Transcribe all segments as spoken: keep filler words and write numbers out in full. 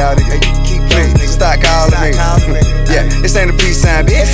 y'all nigga. Keep please, stop calling me. Yeah, this ain't a peace sign, bitch.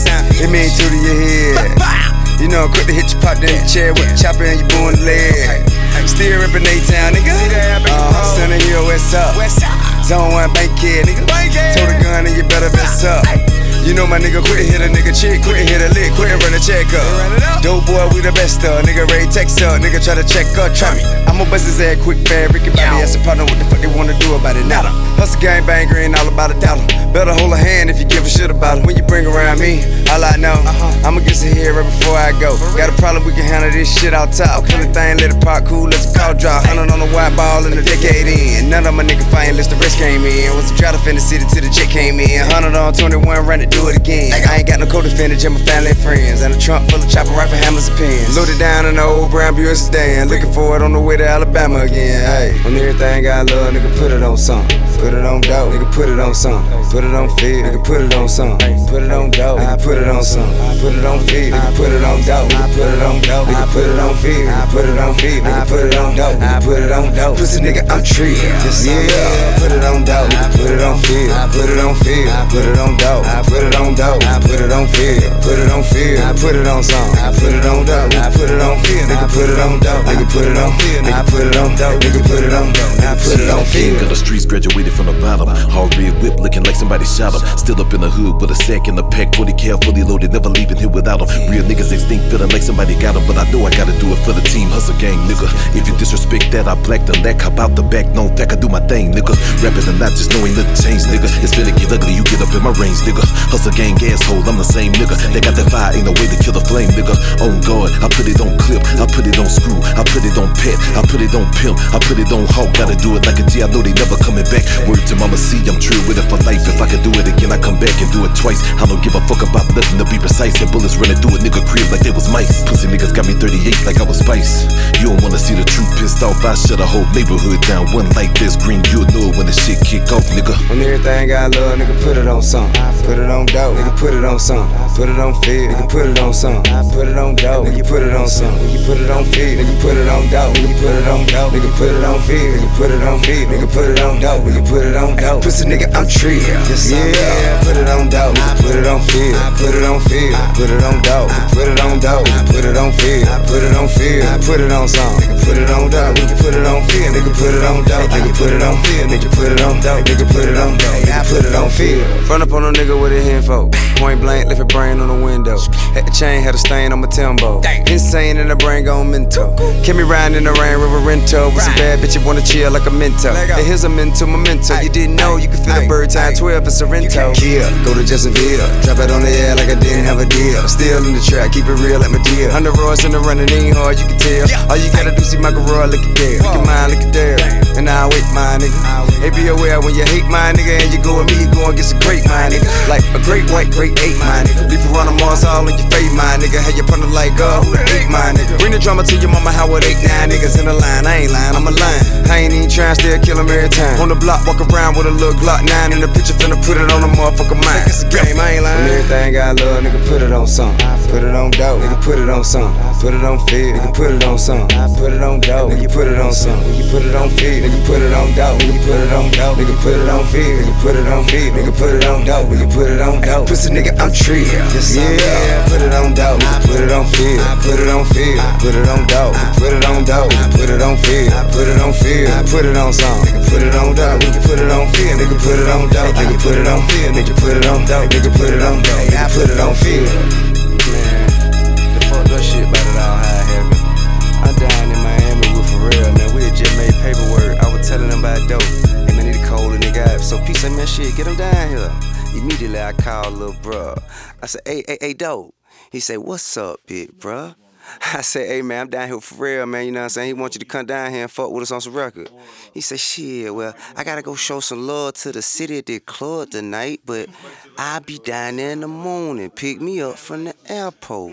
It mean two to your head. You know I'm quick to hit you, pop in the chair with the chopper and you booing the leg. Still rippin' A-Town, nigga. Uh-huh, Center Hill, West up. Zone one, bank kid, nigga. Told the gun and you better vest up. You know my nigga, quit hit a nigga chick, quit hit a lick, quit run a check up. Dope boy, we the best of. Nigga Ray text up, nigga try to check up, try me. I'ma bust his ass quick, fast, Ricky Bobby as a partner. What the fuck they wanna do about it now? Hustle gang banger ain't all about a dollar. Better hold a hand if you give a shit about it. When you bring around me, all I know, I'ma get some here right before I go. Got a problem, we can handle this shit out top. Kill the thing, let it pop cool, let's call drop. Hundred on the white ball in a decade in. None of my nigga fighting unless the rest came in. Was a drought in the city till the jet came in. Hundred on twenty-one, run it, do it again. I ain't got no co-defendant, just my family and friends. And a trunk full of chopper, rifle, hammers, and pins. Loaded down in the old brown Buick sedan. Looking for it on the way to Alabama again. Hey, on everything I love, nigga, put it on something. Put it on dope, nigga, put it on something. Put it on feed, nigga, put it on something. Put it on dope, nigga, put it on something. Put it on feed, nigga, put it on dope. Nigga, put it on dope, nigga, put it on feed. Nigga, put it on feed, nigga, put it on dope. Nigga, put it on dope. Pussy nigga, I'm tree. Yeah, put it on dope, nigga, put it on feed. Put it on feed, put it on dope. Put it on dope, put it on feed. Put it on feed, put it on something. Put it on dope, put it on feed. Nigga, put it on dope. Nigga, put it on feed. Nigga, put it on dope. Nigga, put it on dope. Nigga, put it on feed. King of the streets, graduated from the bottom. Hard red whip, looking like somebody shot him. Still up in the hood with a sack in the pack, forty cal, fully loaded, never leaving here without him. Real niggas extinct, feeling like somebody got him, but I know I gotta do it for the team. Hustle gang, nigga. If you disrespect that, I black the lack. Hop out the back, no fact, I do my thing, nigga. Rapping and not just knowing nothing changed, nigga. It's finna get ugly, you get up in my range, nigga. Hustle gang, asshole, I'm the same nigga. They got that fire, ain't no way to kill the flame, nigga. On guard, I put it on clip, I put it on screw, I put it on pet, I put it on pimp, I put it on hawk. Gotta do it like a G, I know they never coming back. Word to mama C, I'm true with it for life. If I can do it again, I come back and do it twice. I don't give a fuck about nothing to be precise. And bullets running through a nigga crib like they was mice. Pussy niggas got me thirty-eight like I was Spice. You don't wanna see the truth pissed off, I shut a whole neighborhood down. One like this green, you'll know when the shit kick off, nigga. On everything I love, nigga, put it on something. Put it on dope, nigga, put it on something. Put it on feed, nigga, put it on something. Put it on dope, nigga, put it on something. Nigga, put it on feed, nigga, put it on dope. Nigga, put it on dope, nigga, put it on feed. Nigga, put it on feed, nigga, put it on dope. Nigga, put it on dope. Pussy nigga, I'm tree. Yeah, put it on dope, nigga, put it on feed. Put it on feed, put it on dope. Put it on dope, put it on feed. Put it on feed, put it on something. Nigga, put it on dope, nigga, put it on feed. Nigga, put it on dope. Nigga, put it on feed. Nigga, put it on dope. Nigga, put it on dope. Nigga, put it on feed. Run up on a nigga with a info. Point blank, left a brain on the window. Had the chain, had a stain on my Timbo. Insane in the brain gon' mental. Kept me riding in the rain, river rento. With some bad bitch, you wanna chill like a mental. Hey, here's a mental memento. You didn't know you could feel a bird time twelve in Sorrento. Yeah, go to Jacksonville. Drop it on the air like I didn't have a deal. Still in the track, keep it real like my deal. Hundred roars in the running, ain't hard, you can tell. All you gotta do, see my garage, look at there. Look at mine, look at there. And I wait, my nigga. Hey, be aware when you hate my nigga and you go with me, you gon' get some great, my nigga. Like a great white, great eight, my nigga. Leave you run a Mars all in your face, my nigga. Have your partner like, uh, who the eight, my nigga. Bring the drama to your mama, how with eight, nine niggas in the line. I ain't lying, I'm a line. I ain't even trying, still kill him every time. On the block, walk around with a little Glock nine in the picture, finna put it on the motherfucker mind. It's a game, I ain't lying. On everything I love, nigga, put it on something. Put it on dope, nigga, put it on something. Put it on feed, nigga, put it on something. Put it on dope, nigga, put it on something. Nigga, put it on feed, nigga, put it on dope. Nigga, put it on dope, nigga, put it on feed. Nigga, put it on feed, nigga, put it on dope. Nigga, put it on dope. Pussy nigga, I'm tree. Yeah, put it on dope, nigga, put it on feed. Put it on feed, put it on dope. Put it on dope, put it on feed. Put it on feed, put it on something. Nigga, put it on dope, nigga, put it on feed. Nigga, put it on dope. Nigga, put it on feed. Nigga, put it on dope. Nigga, put it on dope. Nigga, put it on feed. Man, the fucked up shit about it all, how I have it. I'm down in Miami with Pharrell, man. We had just made paperwork. I was telling them about dope. Hey, man, need to call the nigga out. So peace, man, shit, get him down here. Immediately, I called little bruh. I said, hey, hey, hey, dope. He said, what's up, big bruh? I said, hey, man, I'm down here with Pharrell, man, you know what I'm saying? He wants you to come down here and fuck with us on some record. He said, shit, well, I gotta go show some love to the city at the club tonight, but I'll be down there in the morning. Pick me up from the airport.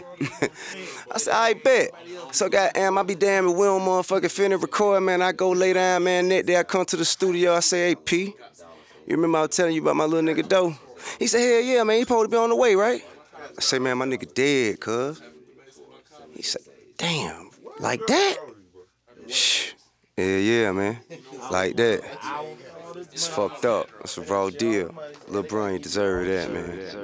I said, I bet. So, goddamn, I be damn if we don't motherfucking finna record, man. I go lay down, man, that day I come to the studio, I say, hey, P, you remember I was telling you about my little nigga, Doe? He said, hell yeah, man, he supposed to be on the way, right? I say, man, my nigga dead, cuz. He said, damn, like that? Shh. Yeah, yeah, man. Like that. It's fucked up. It's a raw deal. Lil' Bron, you deserve that, man.